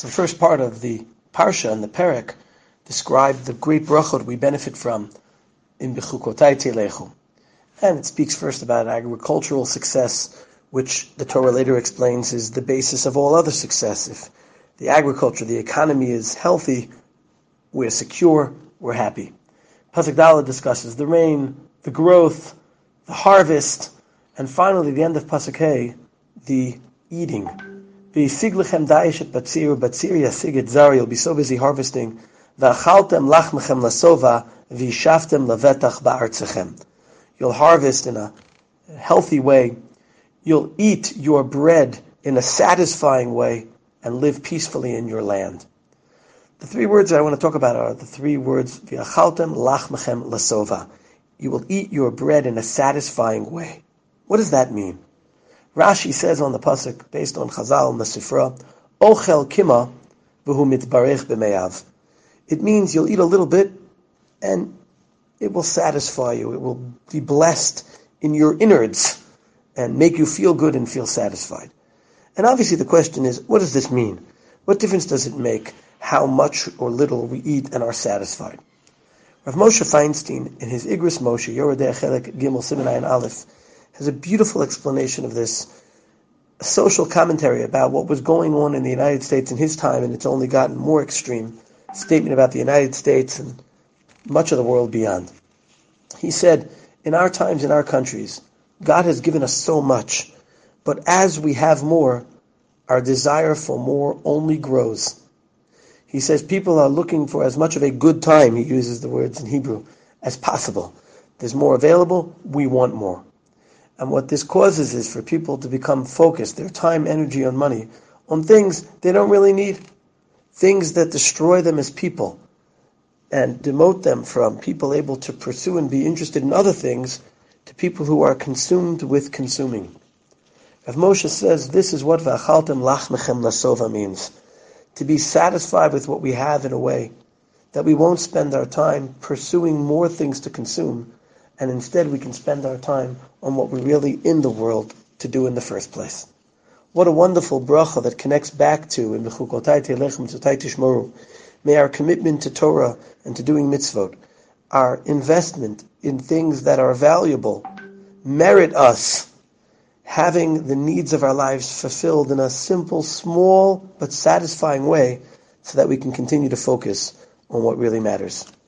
So the first part of the Parsha and the Perek describe the great brachot we benefit from in B'chukotai Teilechu. And it speaks first about agricultural success, which the Torah later explains is the basis of all other success. If the agriculture, the economy is healthy, we're secure, we're happy. Pasuk Dalet discusses the rain, the growth, the harvest, and finally, the end of Pasuk Hey, the eating. V'yisig lechem da'ish et batzir, batzir yasig et zar, you'll be so busy harvesting. V'achaltem lachmechem lasova, v'yishaftem levetach ba'artzechem. You'll harvest in a healthy way. You'll eat your bread in a satisfying way and live peacefully in your land. The three words I want to talk about are the three words, v'yachaltem lachmechem lasova. You will eat your bread in a satisfying way. What does that mean? Rashi says on the pasuk, based on Chazal Masifra, Ochel kima v'hu mitbarech b'meyav. It means you'll eat a little bit and it will satisfy you. It will be blessed in your innards and make you feel good and feel satisfied. And obviously the question is, what does this mean? What difference does it make how much or little we eat and are satisfied? Rav Moshe Feinstein, in his Igros Moshe, Yoredei Chelek Gimel Siman Ayin Aleph, has a beautiful explanation of this, a social commentary about what was going on in the United States in his time, and it's only gotten more extreme, a statement about the United States and much of the world beyond. He said, in our times, in our countries, God has given us so much, but as we have more, our desire for more only grows. He says people are looking for as much of a good time, he uses the words in Hebrew, as possible. There's more available, we want more. And what this causes is for people to become focused, their time, energy, and money, on things they don't really need, things that destroy them as people, and demote them from people able to pursue and be interested in other things to people who are consumed with consuming. Rav Moshe says this is what v'achaltem lachmechem lasova means, to be satisfied with what we have in a way that we won't spend our time pursuing more things to consume, and instead we can spend our time on what we're really in the world to do in the first place. What a wonderful bracha that connects back to in B'chukotai Teilechem Tzvotai Tishmoru. May our commitment to Torah and to doing mitzvot, our investment in things that are valuable, merit us having the needs of our lives fulfilled in a simple, small, but satisfying way so that we can continue to focus on what really matters.